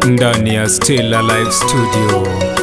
ndani ya Still Alive Studio.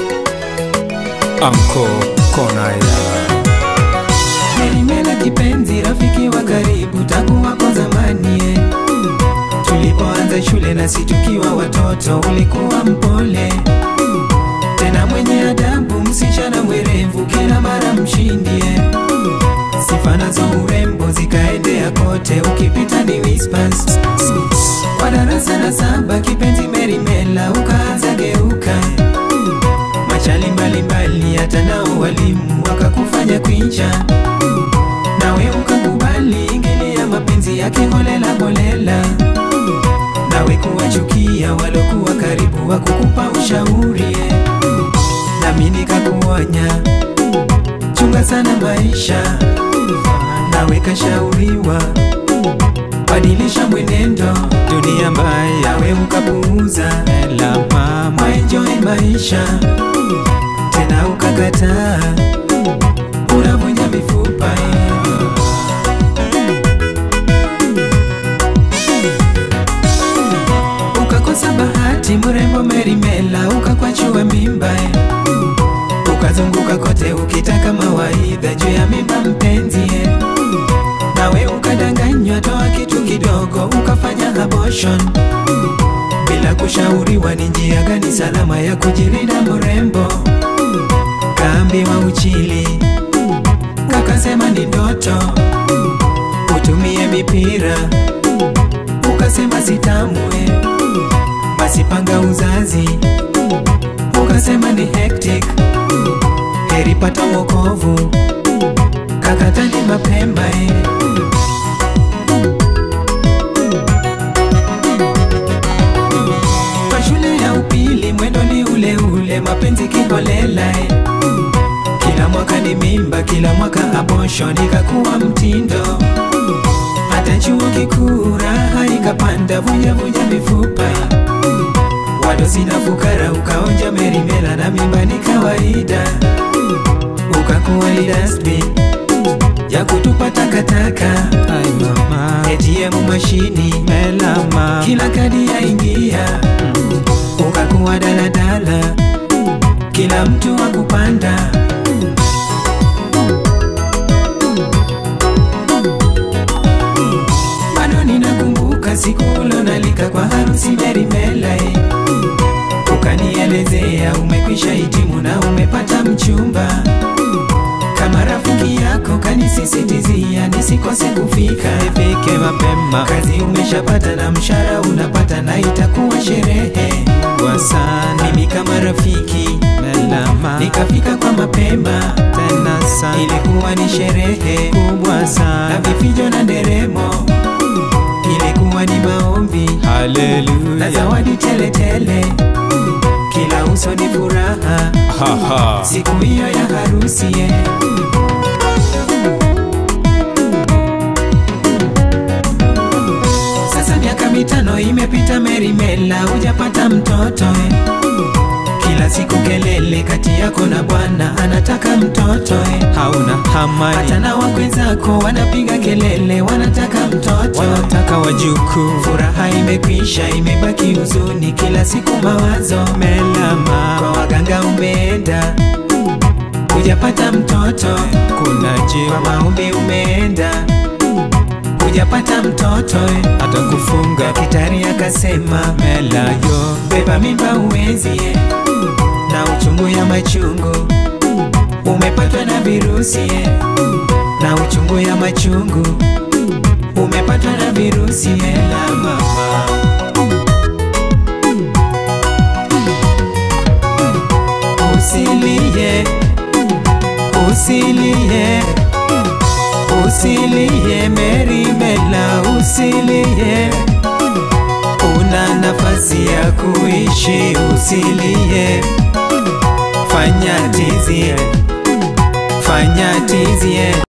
Anko Konaya Merimela kipenzi, rafiki wa karibu tangu wako zamani. Tulipoanza shule na situkiwa watoto, ulikuwa mpole tena mwenye adabu, msichana mwerevu, kila mara mshindie. Sifa nazo urembo zikaendea kote, ukipita ni whispers. Kwa darasa la 7 kipenzi Merimela ukaanza geuka, machali mbalimbali hata nao walimu wakakufanya kuinja, nawe ukakubali ingilia mapenzi yake holela holela. Nawe kuwachukia walokuwa karibu wakukupa ushauri, nami nikakuonya chunga sana maisha. Nawe kashauriwa badilisha mwenendo, dunia mbaya. Nawe ukapuuza la mama, enjoy maisha, tena ukakataa, unavunja mifupa. Ukakosa bahati mrembo Merimela, ukakwachua mimba, ukazunguka kote ukitaka mawaidha juu ya mimba mpenzi. Nawe ukadanganywa, toa kitu kidogo ukafanya abortion, bila kushauriwa ni njia gani salama ya kujilinda mrembo. Kaambiwa uchili, ukasema ni ndoto, utumie mipira, ukasema sitamwe. Masipanga uzazi, ukasema ni hectic, heri pata wokovu, kakatani mapema. Kwa shule ya upili mwendo ni ule ule, mapenzi kiholela. Kila mwaka ni mimba, kila mwaka abortion, ikakuwa mtindo. Hata chuo kikuu raha ikapanda, vunja vunja mifupa. Wadosi na fukara ukaonja Merimela, na mimba ni kawaida. Ukakuwa ni dustbin ya kutupa takataka, ATM mashini melama, kila kadi ya ingia. Ukakuwa daladala, kila mtu wa kupanda. Bado ninakumbuka siku ulonalika kwa harusi Merimela, ukanielezea umekwisha hitimu na umepata mchumba. Kama rafiki yako kanisisitizia nisikose kufika, ifike mapema. Kazi umeshapata na mshahara unapata, na itakuwa sherehe kwa sana. Mimi kama rafiki Melama nikafika kwa mapema tena sana, ilikuwa ni sherehe kubwa sana, na vifijo na nderemo. Ilikuwa ni maombi, haleluya, na zawadi tele tele, kila uso ni furaha siku hiyo ya harusi. Sasa miaka 5 imepita Merimela, hujapata mtoto. Kila siku kelele kati yako na bwana, anataka mtoto. Hauna hamani, hata na wakwe zako wanapiga kelele, wanataka mtoto, wanataka wajuku. Furaha imekwisha, imebaki huzuni, kila siku mawazo Melama. Kwa waganga umeenda, hujapata mtoto. Kuna jiwa maombi umeenda, hujapata mtoto. Hata kufunga kitari akasema Melayo, beba mimba uwezi, na uchungu ya machungu, umepatwa na virusi. Na uchungu ya machungu, umepatwa na virusi. Melama usilie, usilie, usilie Merimela, usilie, una nafasi ya kuishi. Usilie, fanya tizie, fanya tizie.